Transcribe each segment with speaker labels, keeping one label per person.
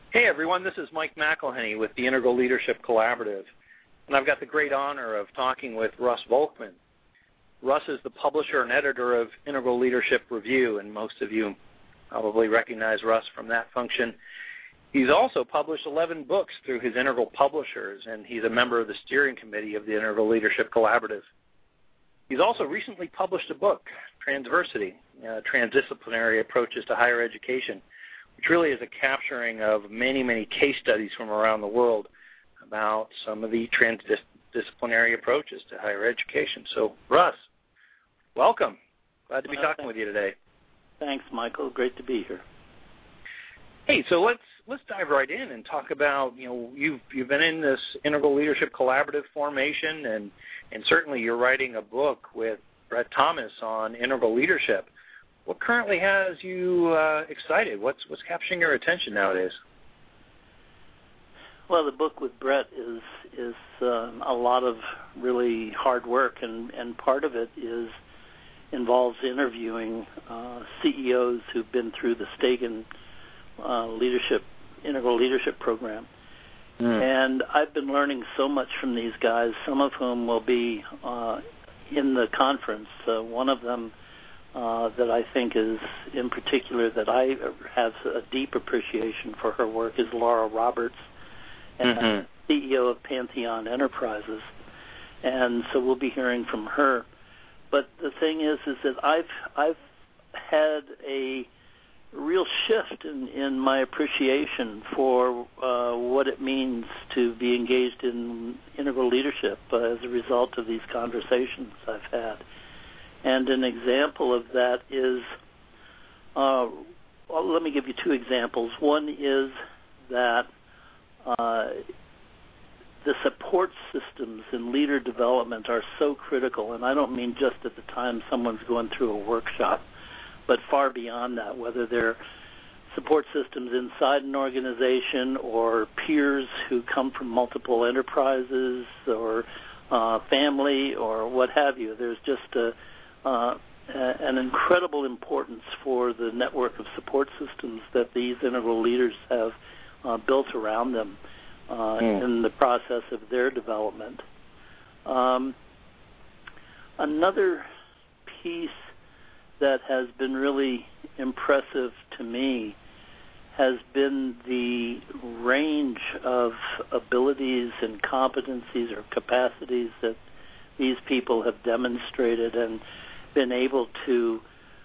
Speaker 1: Hey everyone, this is Mike McElhenney with the Integral Leadership Collaborative, and I've got the great honor of talking with Russ Volkman. Russ is the publisher and editor of Integral Leadership Review, and most of you probably recognize Russ from that function. He's also published 11 books through his Integral Publishers, and he's a member of the steering committee of the Integral Leadership Collaborative. He's also recently published a book, Transversity, Transdisciplinary Approaches to Higher Education, which really is a capturing of many, many case studies from around the world about some of the transdisciplinary approaches to higher education. So, Russ, welcome. Glad to be talking with you today.
Speaker 2: Thanks, Michael. Great to be here.
Speaker 1: Hey, so let's dive right in and talk about, you've been in this Integral Leadership Collaborative formation, and certainly you're writing a book with Brett Thomas on integral leadership. What currently has you excited? What's capturing your attention nowadays?
Speaker 2: Well, the book with Brett is a lot of really hard work, and part of it involves interviewing CEOs who've been through the Stagen Integral Leadership Program. And I've been learning so much from these guys, some of whom will be in the conference. One of them that I think is in particular that I have a deep appreciation for her work is Laura Roberts, and CEO of Pantheon Enterprises. And so we'll be hearing from her. But the thing is that I've had a real shift in my appreciation for what it means to be engaged in integral leadership as a result of these conversations I've had. And an example of that is, let me give you two examples. One is that the support systems in leader development are so critical, and I don't mean just at the time someone's going through a workshop, but far beyond that, whether they're support systems inside an organization or peers who come from multiple enterprises or family or what have you. There's just an incredible importance for the network of support systems that these integral leaders have built around them in the process of their development. Another piece that has been really impressive to me has been the range of abilities and competencies or capacities that these people have demonstrated and been able to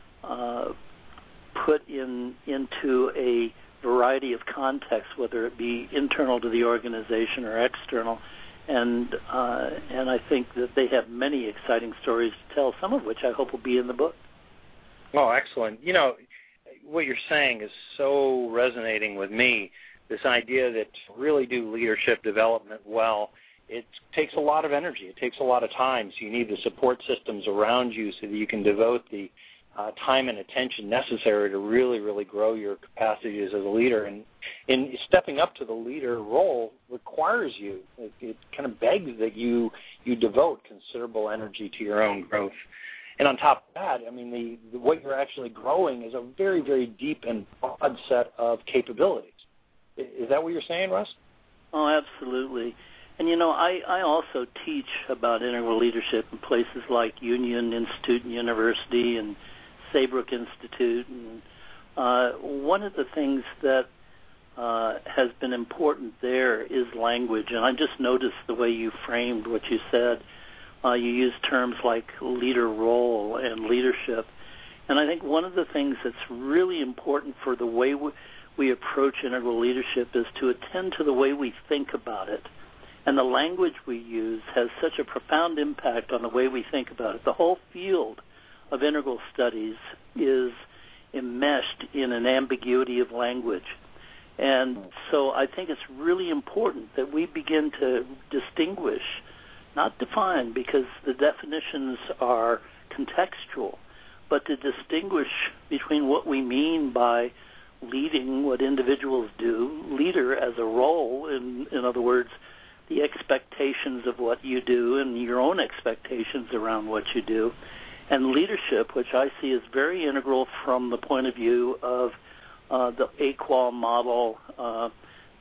Speaker 2: put into a variety of contexts, whether it be internal to the organization or external. And I think that they have many exciting stories to tell, some of which I hope will be in the book.
Speaker 1: Oh, excellent. What you're saying is so resonating with me, this idea that to really do leadership development well, it takes a lot of energy. It takes a lot of time. So you need the support systems around you so that you can devote the time and attention necessary to really, really grow your capacities as a leader. And stepping up to the leader role requires you. It kind of begs that you devote considerable energy to your own growth. And on top of that, I mean, what you're actually growing is a very, very deep and broad set of capabilities. Is that what you're saying, Russ?
Speaker 2: Oh, absolutely. And, I also teach about integral leadership in places like Union Institute and University and Saybrook Institute. And one of the things that has been important there is language. And I just noticed the way you framed what you said. You used terms like leader role and leadership. And I think one of the things that's really important for the way we approach integral leadership is to attend to the way we think about it. And the language we use has such a profound impact on the way we think about it. The whole field of integral studies is enmeshed in an ambiguity of language. And so I think it's really important that we begin to distinguish, not define, because the definitions are contextual, but to distinguish between what we mean by leading, what individuals do, leader as a role, in other words, the expectations of what you do and your own expectations around what you do, and leadership, which I see as very integral from the point of view of the AQUAL model,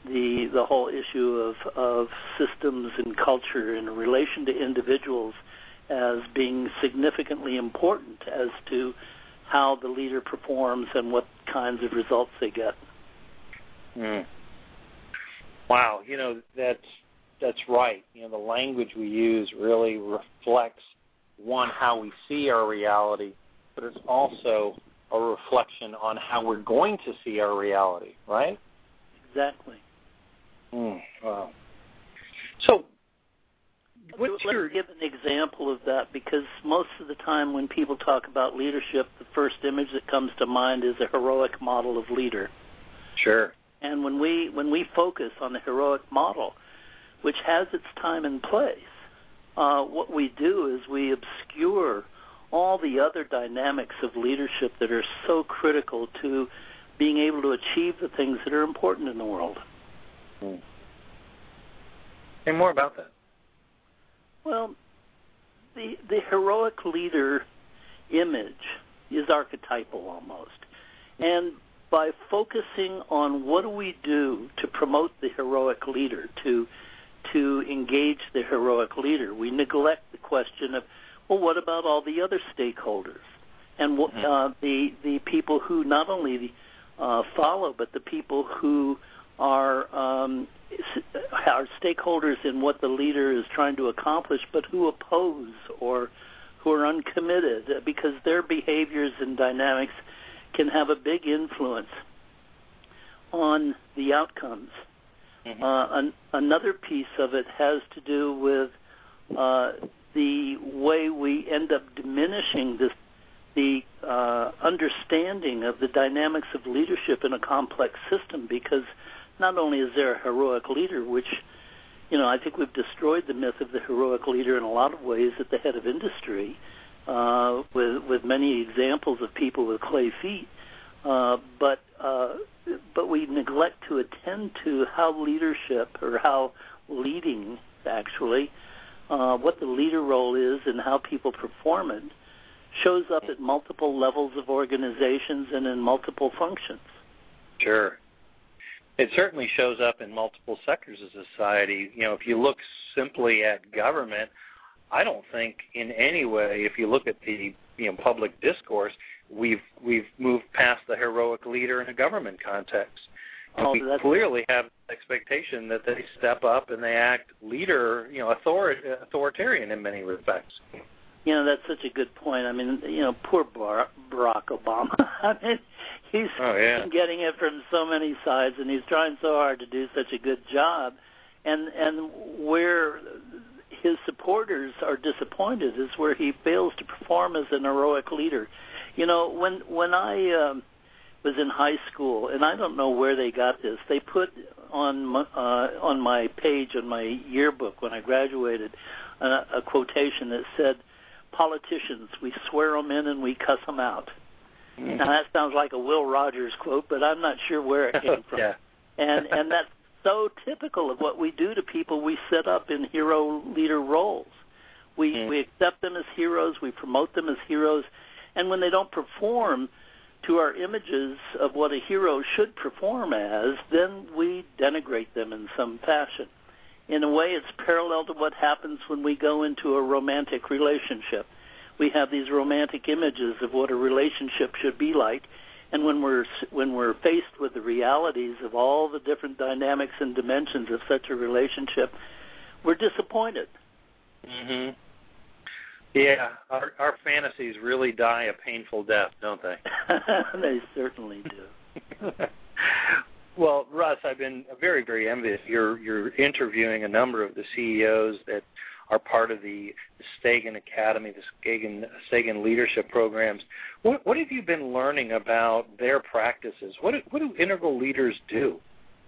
Speaker 2: the whole issue of systems and culture in relation to individuals as being significantly important as to how the leader performs and what kinds of results they get.
Speaker 1: Mm. Wow, that's right. The language we use really reflects, one, how we see our reality, but it's also a reflection on how we're going to see our reality, right?
Speaker 2: Exactly.
Speaker 1: Wow. So,
Speaker 2: let's give an example of that, because most of the time when people talk about leadership, the first image that comes to mind is a heroic model of leader.
Speaker 1: Sure.
Speaker 2: And when we focus on the heroic model, which has its time and place, what we do is we obscure all the other dynamics of leadership that are so critical to being able to achieve the things that are important in the world.
Speaker 1: Say more about that.
Speaker 2: Well, the heroic leader image is archetypal almost. And by focusing on what do we do to promote the heroic leader, to engage the heroic leader, we neglect the question of, well, what about all the other stakeholders? And the people who not only follow, but the people who are stakeholders in what the leader is trying to accomplish, but who oppose or who are uncommitted, because their behaviors and dynamics can have a big influence on the outcomes. Another piece of it has to do with the way we end up diminishing the understanding of the dynamics of leadership in a complex system, because not only is there a heroic leader, which, I think we've destroyed the myth of the heroic leader in a lot of ways at the head of industry, with many examples of people with clay feet, but we neglect to attend to how leadership, or how leading actually, what the leader role is and how people perform it, shows up at multiple levels of organizations and in multiple functions. Sure.
Speaker 1: It certainly shows up in multiple sectors of society. If you look simply at government, I don't think in any way, if you look at the public discourse, we've moved past the heroic leader in a government context. We clearly have an expectation that they step up and they act leader, authoritarian in many respects.
Speaker 2: That's such a good point. I mean, poor Barack Obama. I mean, he's been getting it from so many sides, and he's trying so hard to do such a good job. And where his supporters are disappointed is where he fails to perform as an heroic leader. When I was in high school, and I don't know where they got this, they put on my page on my yearbook when I graduated a quotation that said, "Politicians, we swear them in and we cuss them out." Now that sounds like a Will Rogers quote, but I'm not sure where it came from. And that's so typical of what we do to people we set up in hero leader roles. We accept them as heroes, we promote them as heroes, and when they don't perform to our images of what a hero should perform as, then we denigrate them in some fashion. In a way, it's parallel to what happens when we go into a romantic relationship. We have these romantic images of what a relationship should be like, and when we're faced with the realities of all the different dynamics and dimensions of such a relationship, we're disappointed.
Speaker 1: Mm-hmm. Yeah, our fantasies really die a painful death, don't they?
Speaker 2: They certainly do.
Speaker 1: Well, Russ, I've been very, very envious. You're interviewing a number of the CEOs that are part of the Stagen Academy, the Stagen Leadership Programs. What have you been learning about their practices? What do integral leaders do?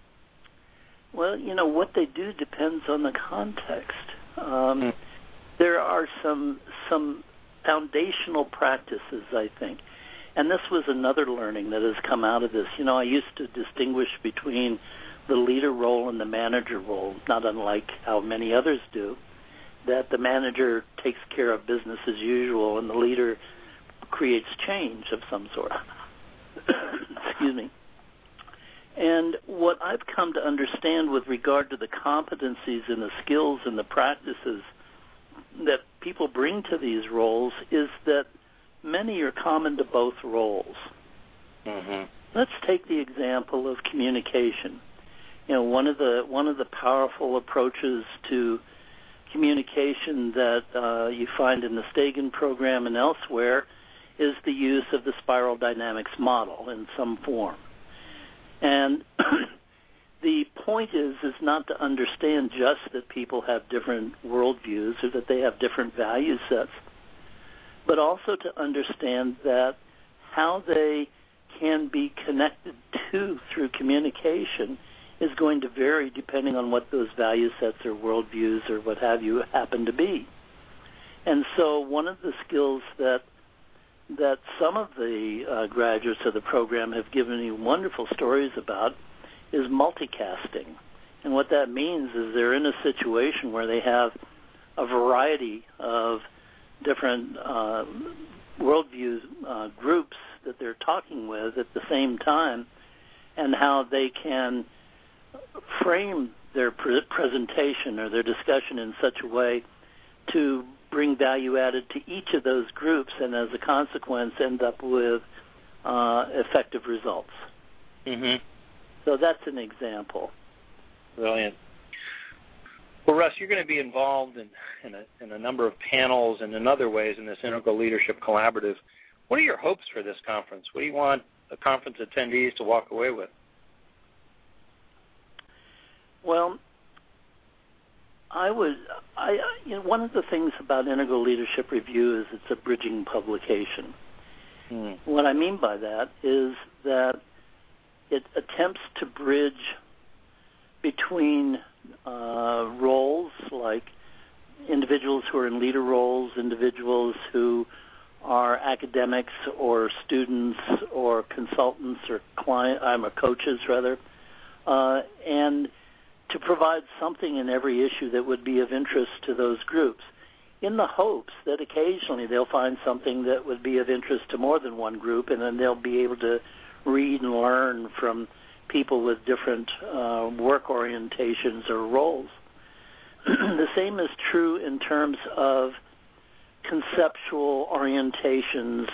Speaker 2: Well, what they do depends on the context. There are some foundational practices, I think. And this was another learning that has come out of this. I used to distinguish between the leader role and the manager role, not unlike how many others do, that the manager takes care of business as usual and the leader creates change of some sort. Excuse me. And what I've come to understand with regard to the competencies and the skills and the practices that people bring to these roles is that many are common to both roles.
Speaker 1: Mm-hmm.
Speaker 2: Let's take the example of communication. You know, one of the powerful approaches to communication that you find in the Stagen program and elsewhere is the use of the spiral dynamics model in some form. And the point is not to understand just that people have different worldviews or that they have different value sets, but also to understand that how they can be connected to through communication is going to vary depending on what those value sets or worldviews or what have you happen to be. And so one of the skills that some of the graduates of the program have given me wonderful stories about is multicasting. And what that means is they're in a situation where they have a variety of different worldview groups that they're talking with at the same time, and how they can frame their presentation or their discussion in such a way to bring value added to each of those groups, and as a consequence end up with effective results.
Speaker 1: Mm-hmm.
Speaker 2: So that's an example.
Speaker 1: Brilliant. Well, Russ, you're going to be involved in a number of panels and in other ways in this Integral Leadership Collaborative. What are your hopes for this conference? What do you want the conference attendees to walk away with?
Speaker 2: Well, one of the things about Integral Leadership Review is it's a bridging publication. What I mean by that is that it attempts to bridge between roles, like individuals who are in leader roles, individuals who are academics or students or consultants or coaches rather, and to provide something in every issue that would be of interest to those groups, in the hopes that occasionally they'll find something that would be of interest to more than one group, and then they'll be able to read and learn from people with different work orientations or roles. The same is true in terms of conceptual orientations.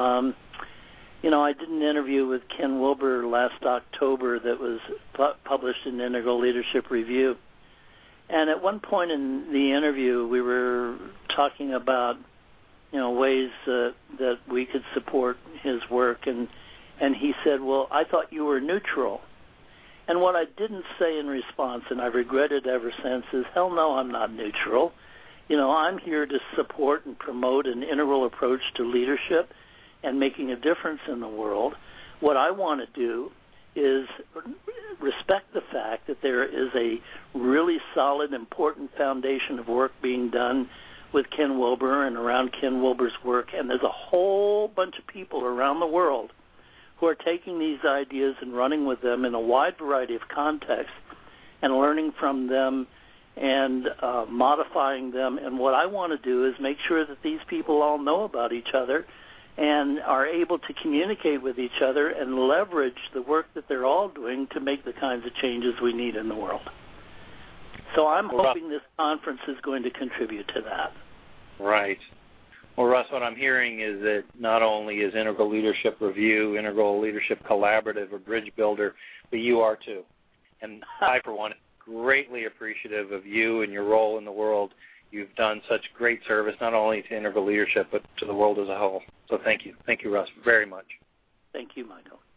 Speaker 2: I did an interview with Ken Wilber last October that was published in Integral Leadership Review. And at one point in the interview, we were talking about, ways that we could support his work. And he said, well, I thought you were neutral. And what I didn't say in response, and I've regretted ever since, is, hell no, I'm not neutral. I'm here to support and promote an integral approach to leadership and making a difference in the world. What I want to do is respect the fact that there is a really solid, important foundation of work being done with Ken Wilber and around Ken Wilber's work, and there's a whole bunch of people around the world who are taking these ideas and running with them in a wide variety of contexts and learning from them and modifying them. And what I want to do is make sure that these people all know about each other and are able to communicate with each other and leverage the work that they're all doing to make the kinds of changes we need in the world. So I'm hoping this conference is going to contribute to that.
Speaker 1: Right. Well, Russ, what I'm hearing is that not only is Integral Leadership Review, Integral Leadership Collaborative, a bridge builder, but you are too. And I, for one, am greatly appreciative of you and your role in the world. You've done such great service, not only to Integral Leadership, but to the world as a whole. So thank you. Thank you, Russ, very much.
Speaker 2: Thank you, Michael.